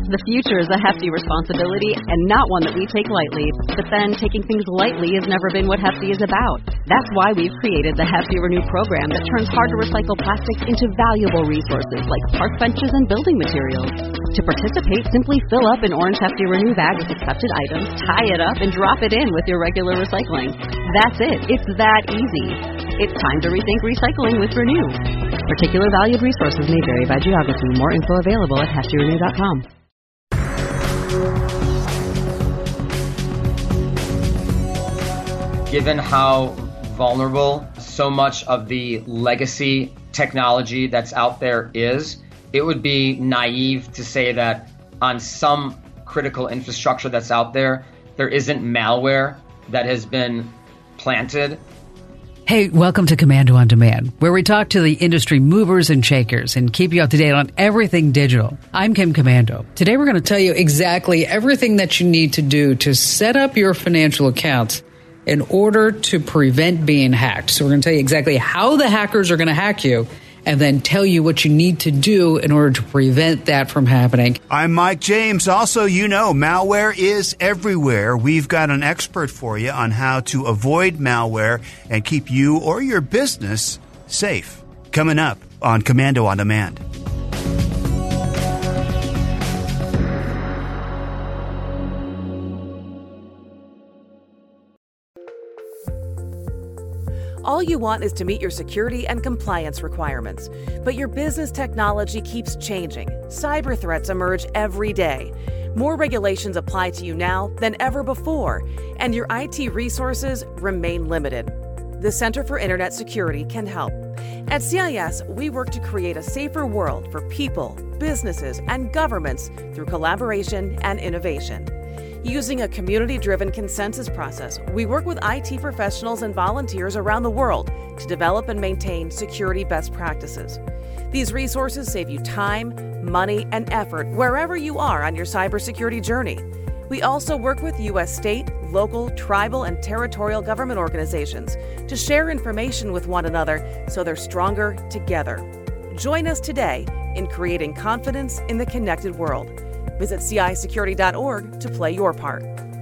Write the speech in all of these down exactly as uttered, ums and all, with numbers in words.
The future is a hefty responsibility and not one that we take lightly. But then, taking things lightly has never been what Hefty is about. That's why we've created the Hefty Renew program that turns hard-to-recycle plastics into valuable resources like park benches and building materials. To participate, simply fill up an orange Hefty Renew bag with accepted items, tie it up, and drop it in with your regular recycling. That's it. It's that easy. It's time to rethink recycling with Renew. Particular valued resources may vary by geography. More info available at hefty renew dot com. Given how vulnerable so much of the legacy technology that's out there is, it would be naive to say that on some critical infrastructure that's out there, there isn't malware that has been planted. Hey, welcome to Komando on Demand, where we talk to the industry movers and shakers and keep you up to date on everything digital. I'm Kim Komando. Today we're going to tell you exactly everything that you need to do to set up your financial accounts in order to prevent being hacked. So we're going to tell you exactly how the hackers are going to hack you and then tell you what you need to do in order to prevent that from happening. I'm Mike James. Also, you know, malware is everywhere. We've got an expert for you on how to avoid malware and keep you or your business safe. Coming up on Komando on Demand. All you want is to meet your security and compliance requirements. But your business technology keeps changing. Cyber threats emerge every day. More regulations apply to you now than ever before, and your I T resources remain limited. The Center for Internet Security can help. At C I S, we work to create a safer world for people, businesses, and governments through collaboration and innovation. Using a community-driven consensus process, we work with I T professionals and volunteers around the world to develop and maintain security best practices. These resources save you time, money, and effort wherever you are on your cybersecurity journey. We also work with U S state, local, tribal, and territorial government organizations to share information with one another so they're stronger together. Join us today in creating confidence in the connected world. Visit C I security dot org to play your part.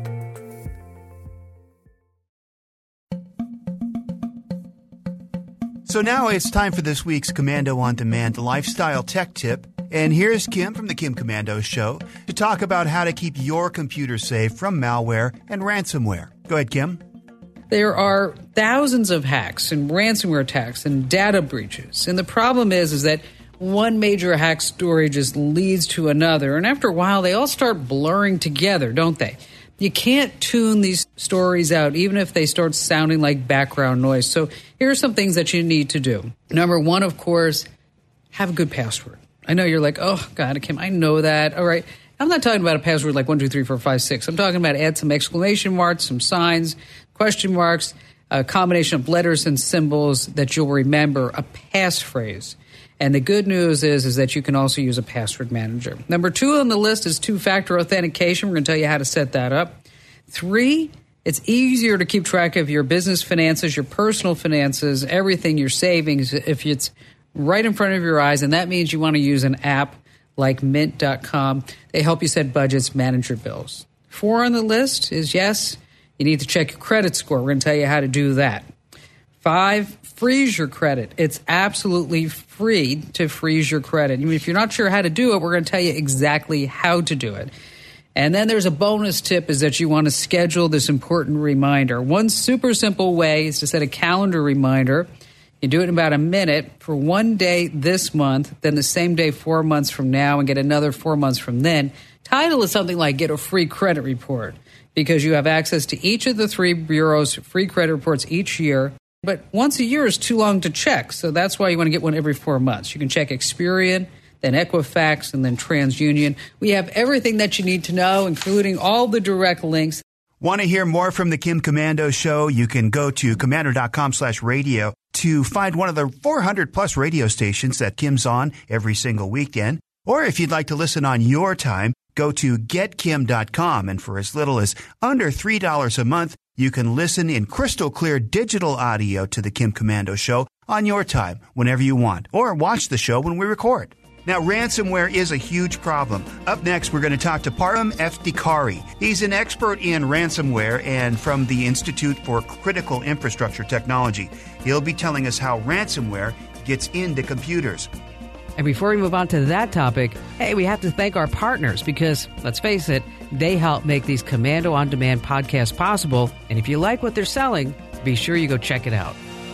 So now it's time for this week's Komando on Demand lifestyle tech tip. And here's Kim from the Kim Komando Show to talk about how to keep your computer safe from malware and ransomware. Go ahead, Kim. There are thousands of hacks and ransomware attacks and data breaches. And the problem is, is that one major hack story just leads to another. And after a while, they all start blurring together, don't they? You can't tune these stories out, even if they start sounding like background noise. So here are some things that you need to do. Number one, of course, have a good password. I know you're like, oh, God, Kim, I know that. All right. I'm not talking about a password like one, two, three, four, five, six. I'm talking about add some exclamation marks, some signs, question marks, a combination of letters and symbols that you'll remember, a passphrase. And the good news is, is that you can also use a password manager. Number two on the list is two-factor authentication. We're going to tell you how to set that up. Three, it's easier to keep track of your business finances, your personal finances, everything, your savings, if it's right in front of your eyes. And that means you want to use an app like mint dot com. They help you set budgets, manage your bills. Four on the list is, yes, you need to check your credit score. We're going to tell you how to do that. Five, freeze your credit. It's absolutely free to freeze your credit. Even if you're not sure how to do it, we're going to tell you exactly how to do it. And then there's a bonus tip is that you want to schedule this important reminder. One super simple way is to set a calendar reminder. You do it in about a minute for one day this month, then the same day four months from now, and get another four months from then. Title is something like Get a Free Credit Report, because you have access to each of the three bureaus' free credit reports each year. But once a year is too long to check, so that's why you want to get one every four months. You can check Experian, then Equifax, and then TransUnion. We have everything that you need to know, including all the direct links. Want to hear more from the Kim Komando Show? You can go to komando dot com slash radio to find one of the four hundred plus radio stations that Kim's on every single weekend. Or if you'd like to listen on your time, go to get kim dot com, and for as little as under three dollars a month, you can listen in crystal clear digital audio to the Kim Komando Show on your time, whenever you want, or watch the show when we record. Now, ransomware is a huge problem. Up next, we're going to talk to Param Eftekhari. He's an expert in ransomware and from the Institute for Critical Infrastructure Technology. He'll be telling us how ransomware gets into computers. And before we move on to that topic, hey, we have to thank our partners because, let's face it, they help make these Komando On Demand podcasts possible. And if you like what they're selling, be sure you go check it out.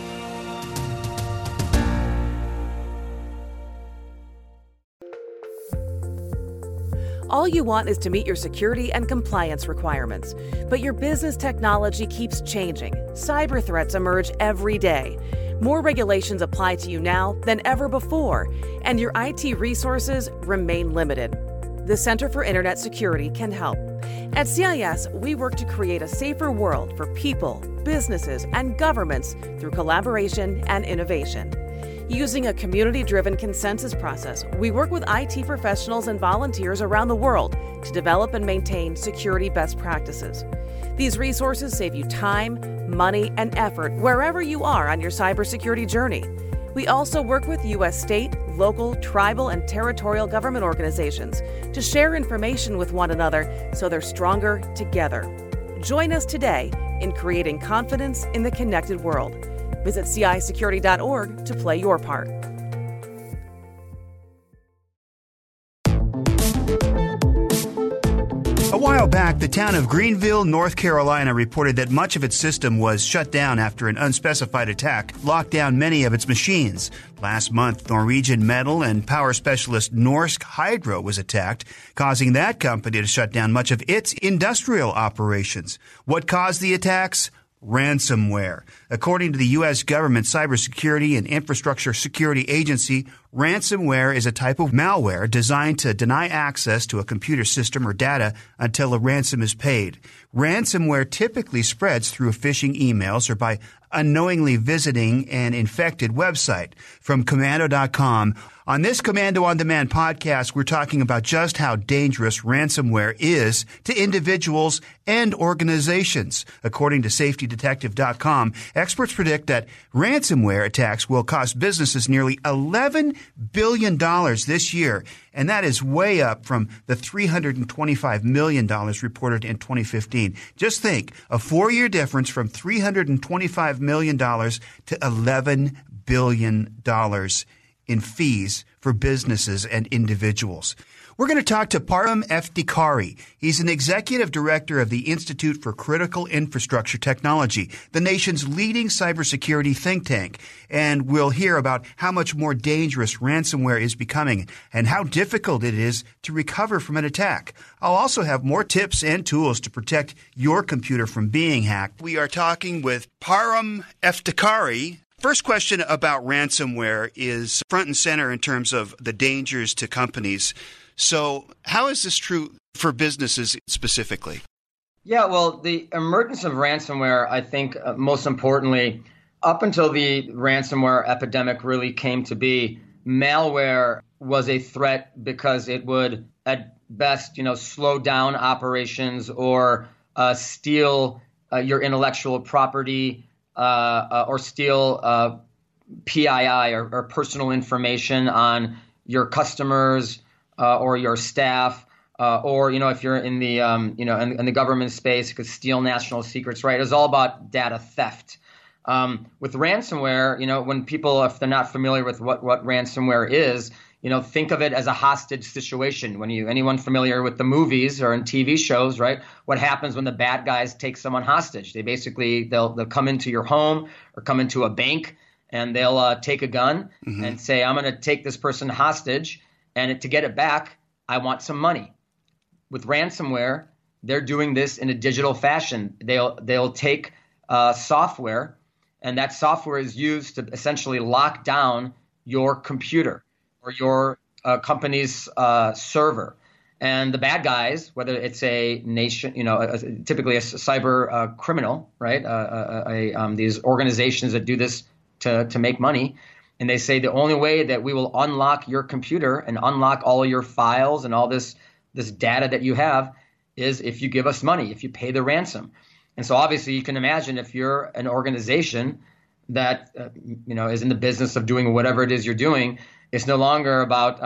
All you want is to meet your security and compliance requirements. But your business technology keeps changing. Cyber threats emerge every day. More regulations apply to you now than ever before, and your I T resources remain limited. The Center for Internet Security can help. At C I S, we work to create a safer world for people, businesses, and governments through collaboration and innovation. Using a community-driven consensus process, we work with I T professionals and volunteers around the world to develop and maintain security best practices. These resources save you time, money, and effort wherever you are on your cybersecurity journey. We also work with U S state, local, tribal, and territorial government organizations to share information with one another so they're stronger together. Join us today in creating confidence in the connected world. Visit C I security dot org to play your part. A while back, the town of Greenville, North Carolina, reported that much of its system was shut down after an unspecified attack locked down many of its machines. Last month, Norwegian metal and power specialist Norsk Hydro was attacked, causing that company to shut down much of its industrial operations. What caused the attacks? Ransomware. According to the U S government Cybersecurity and Infrastructure Security Agency, ransomware is a type of malware designed to deny access to a computer system or data until a ransom is paid. Ransomware typically spreads through phishing emails or by unknowingly visiting an infected website. From Komando dot com, on this Komando On Demand podcast, we're talking about just how dangerous ransomware is to individuals and organizations. According to Safety Detective dot com, experts predict that ransomware attacks will cost businesses nearly eleven billion dollars this year, and that is way up from the three hundred twenty-five million dollars reported in twenty fifteen. Just think, a four-year difference from three hundred twenty-five million dollars to eleven billion dollars in fees for businesses and individuals. We're going to talk to Param Eftekhari. He's an executive director of the Institute for Critical Infrastructure Technology, the nation's leading cybersecurity think tank. And we'll hear about how much more dangerous ransomware is becoming and how difficult it is to recover from an attack. I'll also have more tips and tools to protect your computer from being hacked. We are talking with Param Eftekhari. First question about ransomware is front and center in terms of the dangers to companies. So how is this true for businesses specifically? Yeah, well, the emergence of ransomware, I think, uh, most importantly, up until the ransomware epidemic really came to be, malware was a threat because it would, at best, you know, slow down operations or uh, steal uh, your intellectual property, Uh, uh, or steal uh, P I I or, or personal information on your customers uh, or your staff, uh, or you know if you're in the um, you know in, in the government space, it could steal national secrets. Right? It's all about data theft. Um, with ransomware, you know when people, if they're not familiar with what what ransomware is, you know think of it as a hostage situation. When you anyone familiar with the movies or in T V shows, right? What happens when the bad guys take someone hostage? They basically they'll they'll come into your home or come into a bank and they'll uh, take a gun mm-hmm. and say, I'm going to take this person hostage, and to get it back, I want some money. With ransomware, they're doing this in a digital fashion. They'll they'll take uh, software, and that software is used to essentially lock down your computer or your uh, company's uh, server. And the bad guys, whether it's a nation, you know, a, a, typically a cyber uh, criminal, right? Uh, a, a, um, these organizations that do this to, to make money. And they say the only way that we will unlock your computer and unlock all of your files and all this, this data that you have is if you give us money, if you pay the ransom. And so obviously you can imagine if you're an organization that, uh, you know, is in the business of doing whatever it is you're doing, it's no longer about um,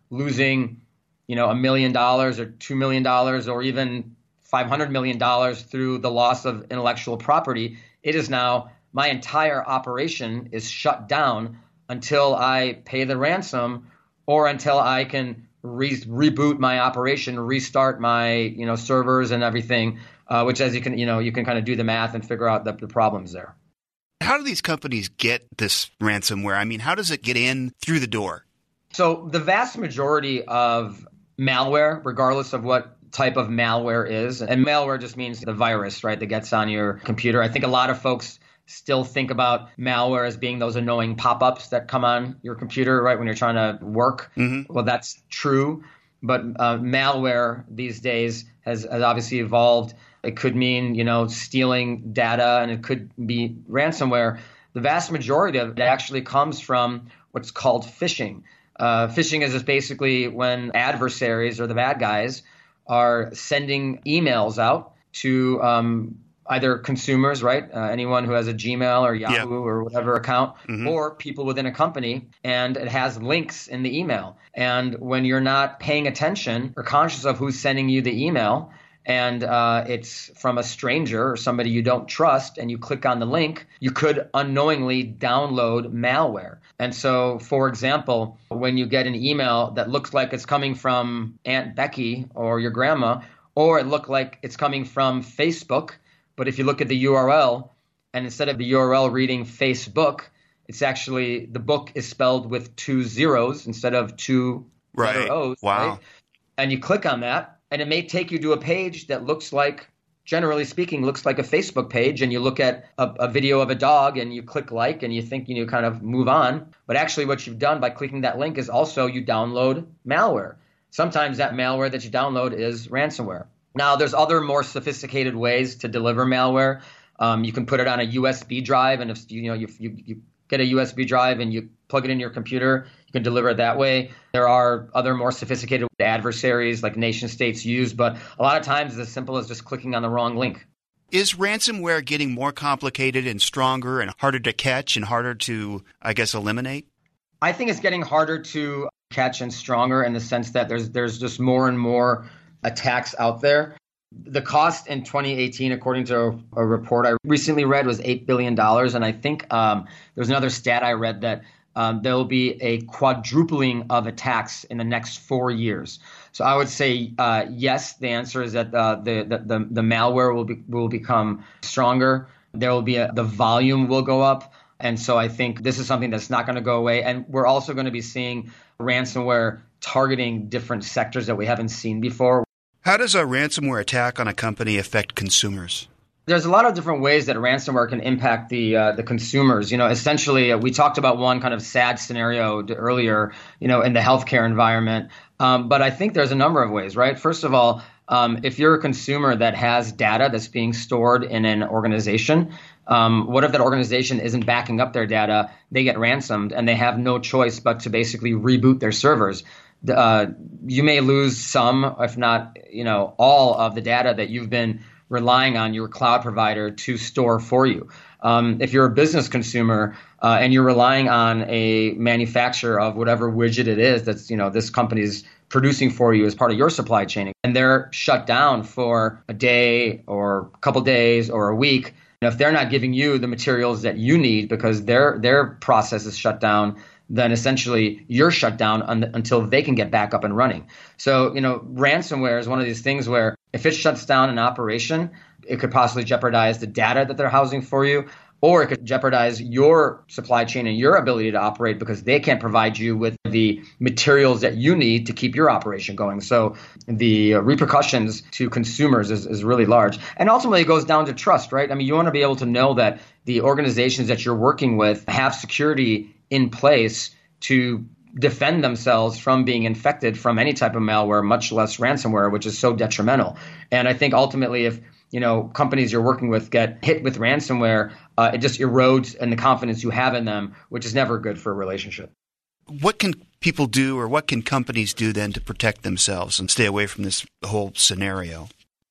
losing, you know, a million dollars or two million dollars or even five hundred million dollars through the loss of intellectual property. It is now my entire operation is shut down until I pay the ransom or until I can re- reboot my operation, restart my, you know, servers and everything, uh, which as you can, you know, you can kind of do the math and figure out the, the problems there. How do these companies get this ransomware? I mean, how does it get in through the door? So the vast majority of malware, regardless of what type of malware is, and malware just means the virus, right, that gets on your computer. I think a lot of folks still think about malware as being those annoying pop-ups that come on your computer, right, when you're trying to work. Mm-hmm. Well, that's true. But uh, malware these days has, has obviously evolved. It could mean, you know, stealing data, and it could be ransomware. The vast majority of it actually comes from what's called phishing. Uh, phishing is just basically when adversaries or the bad guys are sending emails out to um, either consumers, right? Uh, anyone who has a Gmail or Yahoo yeah. or whatever account, mm-hmm. or people within a company, and it has links in the email. And when you're not paying attention or conscious of who's sending you the email, and uh, it's from a stranger or somebody you don't trust, and you click on the link, you could unknowingly download malware. And so, for example, when you get an email that looks like it's coming from Aunt Becky or your grandma, or it looked like it's coming from Facebook, but if you look at the U R L, and instead of the U R L reading Facebook, it's actually, the book is spelled with two zeros instead of two right. letter O's. Wow. Right? And you click on that, and it may take you to a page that looks like, generally speaking, looks like a Facebook page, and you look at a, a video of a dog and you click like and you think, you know, kind of move on. But actually what you've done by clicking that link is also you download malware. Sometimes that malware that you download is ransomware. Now, there's other more sophisticated ways to deliver malware. Um, you can put it on a U S B drive, and if you know you, you you get a U S B drive and you plug it in your computer, you can deliver it that way. There are other more sophisticated adversaries like nation states use, but a lot of times it's as simple as just clicking on the wrong link. Is ransomware getting more complicated and stronger and harder to catch and harder to, I guess, eliminate? I think it's getting harder to catch and stronger in the sense that there's there's just more and more attacks out there. The cost in twenty eighteen, according to a, a report I recently read, was eight billion dollars. And I think um, there's another stat I read that um, there will be a quadrupling of attacks in the next four years. So I would say uh, yes, the answer is that uh, the, the, the, the malware will be, will become stronger. There will be a, the volume will go up. And so I think this is something that's not going to go away. And we're also going to be seeing ransomware targeting different sectors that we haven't seen before. How does a ransomware attack on a company affect consumers? There's a lot of different ways that ransomware can impact the uh, the consumers. You know, essentially, uh, we talked about one kind of sad scenario earlier, you know, in the healthcare environment. Um, but I think there's a number of ways, right? First of all, um, if you're a consumer that has data that's being stored in an organization, um, what if that organization isn't backing up their data? They get ransomed and they have no choice but to basically reboot their servers. Uh, you may lose some, if not, you know, all of the data that you've been relying on your cloud provider to store for you. Um, if you're a business consumer uh, and you're relying on a manufacturer of whatever widget it is that's, you know, this company's producing for you as part of your supply chain, and they're shut down for a day or a couple days or a week, and if they're not giving you the materials that you need because their their process is shut down, then essentially you're shut down un- until they can get back up and running. So, you know, ransomware is one of these things where if it shuts down an operation, it could possibly jeopardize the data that they're housing for you, or it could jeopardize your supply chain and your ability to operate because they can't provide you with the materials that you need to keep your operation going. So the repercussions to consumers is, is really large. And ultimately, it goes down to trust, right? I mean, you want to be able to know that the organizations that you're working with have security in place to defend themselves from being infected from any type of malware, much less ransomware, which is so detrimental. And I think ultimately, if you know companies you're working with get hit with ransomware, uh, it just erodes and the confidence you have in them, which is never good for a relationship. What can people do, or what can companies do then to protect themselves and stay away from this whole scenario?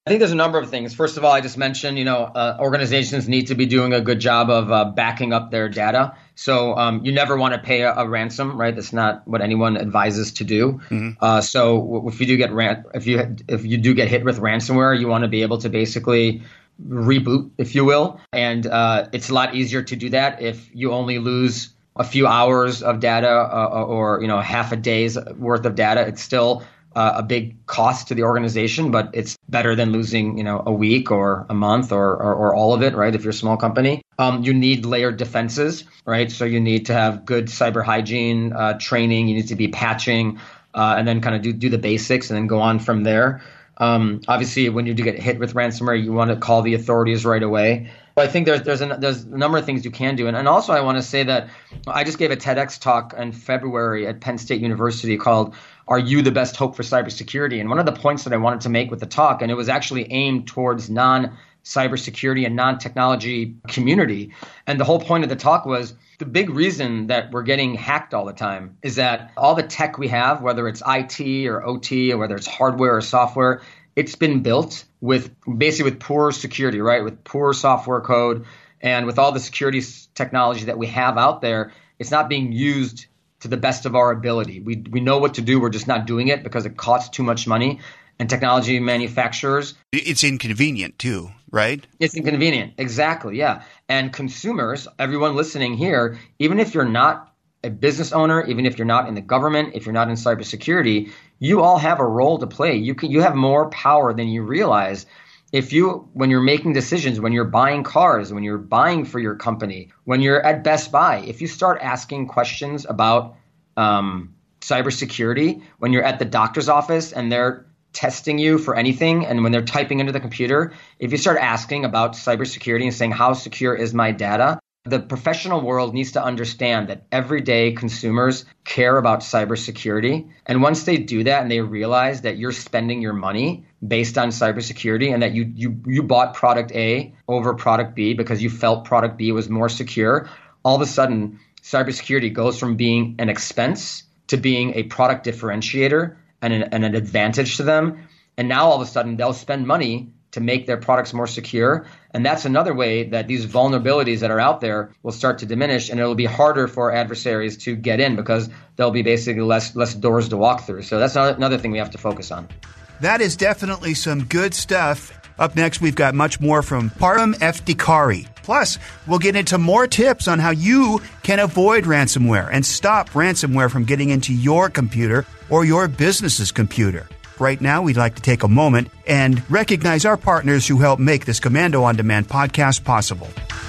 I think there's a number of things. First of all, I just mentioned, you know, uh, organizations need to be doing a good job of uh, backing up their data. So um, you never want to pay a, a ransom, right? That's not what anyone advises to do. Mm-hmm. Uh, so if you do get ran- if you if you do get hit with ransomware, you want to be able to basically reboot, if you will. And uh, it's a lot easier to do that if you only lose a few hours of data uh, or, you know, half a day's worth of data. It's still uh, a big cost to the organization, but it's better than losing, you know, a week or a month or, or, or all of it, right? If you're a small company, um, you need layered defenses, right? So you need to have good cyber hygiene uh, training. You need to be patching uh, and then kind of do, do the basics and then go on from there. Um, obviously, when you do get hit with ransomware, you want to call the authorities right away. But I think there's there's a, there's a number of things you can do. And, and also I want to say that I just gave a TEDx talk in February at Penn State University called "Are You the Best Hope for Cybersecurity?" And one of the points that I wanted to make with the talk, and it was actually aimed towards non-cybersecurity and non-technology community. And the whole point of the talk was the big reason that we're getting hacked all the time is that all the tech we have, whether it's I T or O T or whether it's hardware or software, it's been built with basically with poor security, right? With poor software code and with all the security technology that we have out there, it's not being used to the best of our ability. We we know what to do. We're just not doing it because it costs too much money. And technology manufacturers. It's inconvenient too, right? It's inconvenient. Exactly. Yeah. And consumers, everyone listening here, even if you're not a business owner, even if you're not in the government, if you're not in cybersecurity, you all have a role to play. You can, you have more power than you realize. If you, when you're making decisions, when you're buying cars, when you're buying for your company, when you're at Best Buy, if you start asking questions about um, cybersecurity, when you're at the doctor's office and they're testing you for anything, and when they're typing into the computer, if you start asking about cybersecurity and saying, how secure is my data? The professional world needs to understand that everyday consumers care about cybersecurity. And once they do that and they realize that you're spending your money based on cybersecurity and that you you you bought product A over product B because you felt product B was more secure, all of a sudden cybersecurity goes from being an expense to being a product differentiator and an, and an advantage to them. And now all of a sudden they'll spend money to make their products more secure. And that's another way that these vulnerabilities that are out there will start to diminish, and it'll be harder for adversaries to get in because there'll be basically less less doors to walk through. So that's another thing we have to focus on. That is definitely some good stuff. Up next, we've got much more from Param Eftekhari. Plus, we'll get into more tips on how you can avoid ransomware and stop ransomware from getting into your computer or your business's computer. Right now, we'd like to take a moment and recognize our partners who help make this Komando On Demand podcast possible.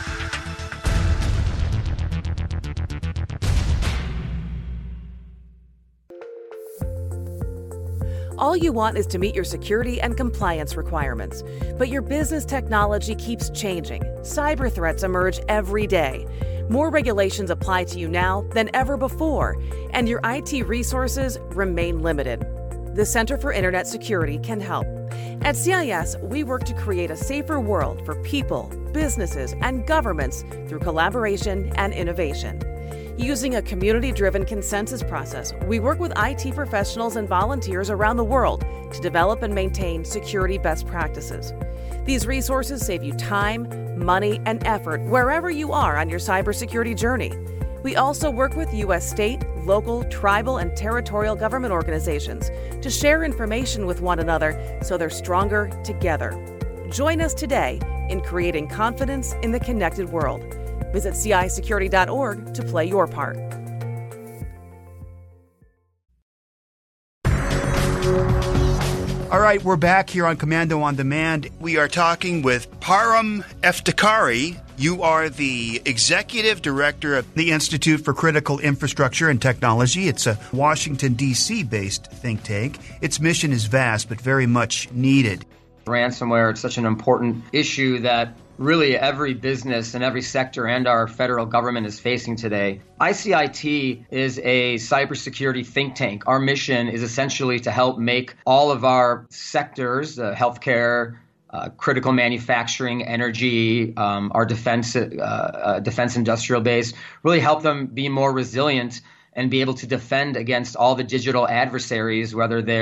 All you want is to meet your security and compliance requirements. But your business technology keeps changing. Cyber threats emerge every day. More regulations apply to you now than ever before, and your I T resources remain limited. The Center for Internet Security can help. At C I S, we work to create a safer world for people, businesses, and governments through collaboration and innovation. Using a community-driven consensus process, we work with I T professionals and volunteers around the world to develop and maintain security best practices. These resources save you time, money, and effort wherever you are on your cybersecurity journey. We also work with U S state, local, tribal, and territorial government organizations to share information with one another so they're stronger together. Join us today in creating confidence in the connected world. Visit C I security dot org to play your part. All right, we're back here on Komando On Demand. We are talking with Param Eftekhari. You are the executive director of the Institute for Critical Infrastructure and Technology. It's a Washington, D C based think tank. Its mission is vast, but very much needed. Ransomware, it's such an important issue that really every business and every sector and our federal government is facing today. I C I T is a cybersecurity think tank. Our mission is essentially to help make all of our sectors, uh, healthcare, uh, critical manufacturing, energy, um, our defense, uh, uh, defense industrial base, really help them be more resilient and be able to defend against all the digital adversaries, whether they're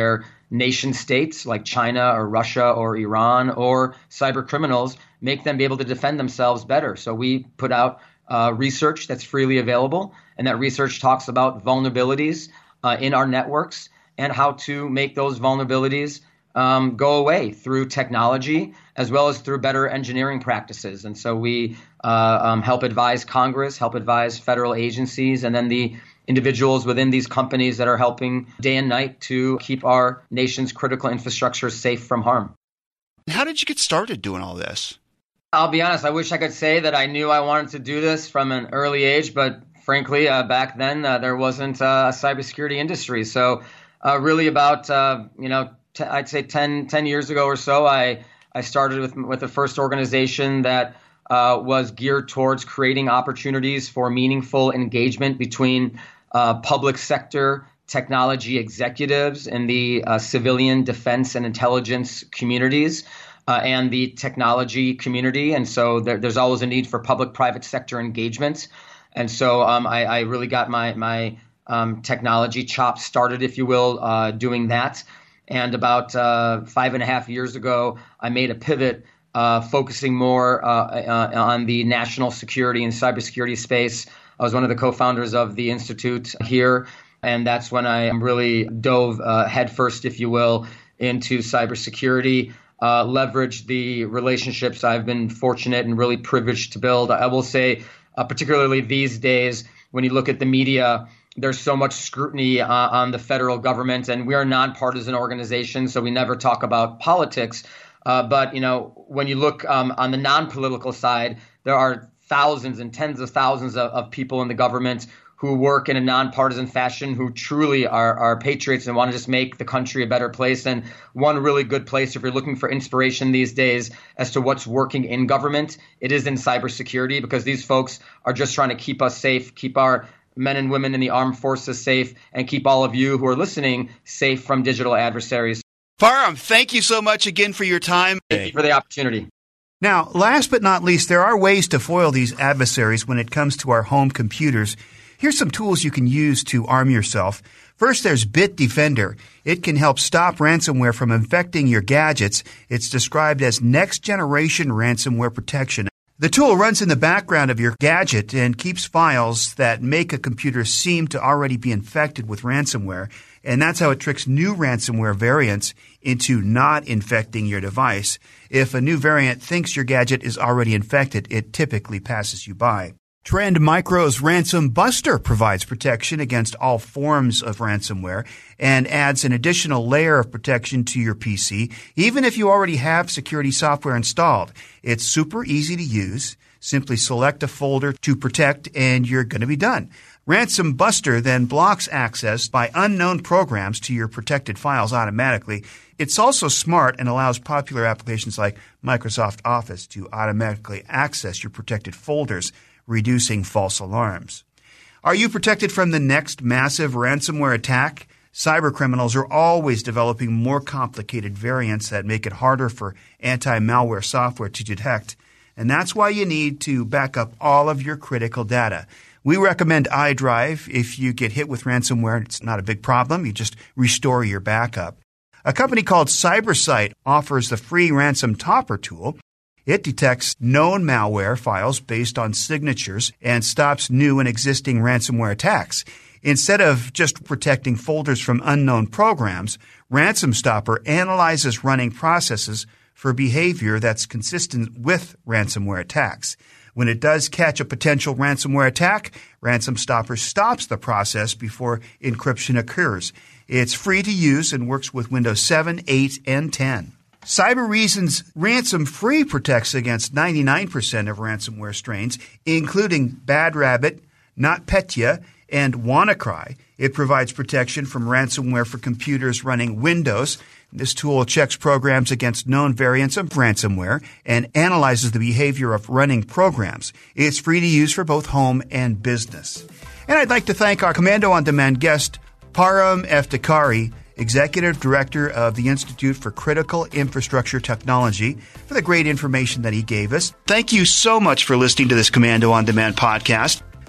nation states like China or Russia or Iran or cyber criminals, make them be able to defend themselves better. So we put out uh, research that's freely available, and that research talks about vulnerabilities uh, in our networks and how to make those vulnerabilities um, go away through technology as well as through better engineering practices. And so we uh, um, help advise Congress, help advise federal agencies, and then the individuals within these companies that are helping day and night to keep our nation's critical infrastructure safe from harm. How did you get started doing all this? I'll be honest, I wish I could say that I knew I wanted to do this from an early age, but frankly, uh, back then uh, there wasn't uh, a cybersecurity industry. So uh, really about, uh, you know, t- I'd say ten, ten years ago or so, I, I started with, with the first organization that uh, was geared towards creating opportunities for meaningful engagement between uh, public sector technology executives in the uh, civilian defense and intelligence communities uh, and the technology community. And so there, there's always a need for public-private sector engagement. And so um, I, I really got my, my um, technology chops started, if you will, uh, doing that. And about uh, five and a half years ago, I made a pivot uh, focusing more uh, uh, on the national security and cybersecurity space. I was one of the co-founders of the Institute here. And that's when I really dove uh, headfirst, if you will, into cybersecurity, uh, leveraged the relationships I've been fortunate and really privileged to build. I will say, uh, particularly these days, when you look at the media, there's so much scrutiny uh, on the federal government, and we are a nonpartisan organization, so we never talk about politics. Uh, but, you know, when you look um, on the non-political side, there are thousands and tens of thousands of, of people in the government who work in a nonpartisan fashion, who truly are, are patriots and want to just make the country a better place. And one really good place, if you're looking for inspiration these days as to what's working in government, it is in cybersecurity, because these folks are just trying to keep us safe, keep our men and women in the armed forces safe, and keep all of you who are listening safe from digital adversaries. Parham, thank you so much again for your time. Thank you for the opportunity. Now, last but not least, there are ways to foil these adversaries when it comes to our home computers. Here's some tools you can use to arm yourself. First, there's Bitdefender. It can help stop ransomware from infecting your gadgets. It's described as next-generation ransomware protection. The tool runs in the background of your gadget and keeps files that make a computer seem to already be infected with ransomware, and that's how it tricks new ransomware variants into not infecting your device. If a new variant thinks your gadget is already infected, it typically passes you by. Trend Micro's Ransom Buster provides protection against all forms of ransomware and adds an additional layer of protection to your P C, even if you already have security software installed. It's super easy to use. Simply select a folder to protect and you're going to be done. Ransom Buster then blocks access by unknown programs to your protected files automatically. It's also smart and allows popular applications like Microsoft Office to automatically access your protected folders, reducing false alarms. Are you protected from the next massive ransomware attack? Cybercriminals are always developing more complicated variants that make it harder for anti-malware software to detect, and that's why you need to back up all of your critical data. We recommend iDrive. If you get hit with ransomware, it's not a big problem. You just restore your backup. A company called CyberSight offers the free Ransom Topper tool. It detects known malware files based on signatures and stops new and existing ransomware attacks. Instead of just protecting folders from unknown programs, Ransom Stopper analyzes running processes for behavior that's consistent with ransomware attacks. When it does catch a potential ransomware attack, Ransom Stopper stops the process before encryption occurs. It's free to use and works with Windows seven, eight, and ten. Cybereason's Ransom Free protects against ninety-nine percent of ransomware strains, including Bad Rabbit, NotPetya, and WannaCry. It provides protection from ransomware for computers running Windows. This tool checks programs against known variants of ransomware and analyzes the behavior of running programs. It's free to use for both home and business. And I'd like to thank our Commando On Demand guest, Parham Eftekhari, Executive Director of the Institute for Critical Infrastructure Technology, for the great information that he gave us. Thank you so much for listening to this Commando On Demand podcast.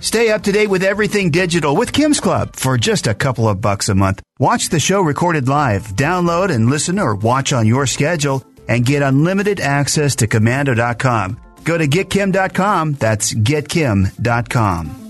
Stay up to date with everything digital with Kim's Club for just a couple of bucks a month. Watch the show recorded live, download and listen or watch on your schedule, and get unlimited access to Komando dot com. Go to get kim dot com. That's get kim dot com.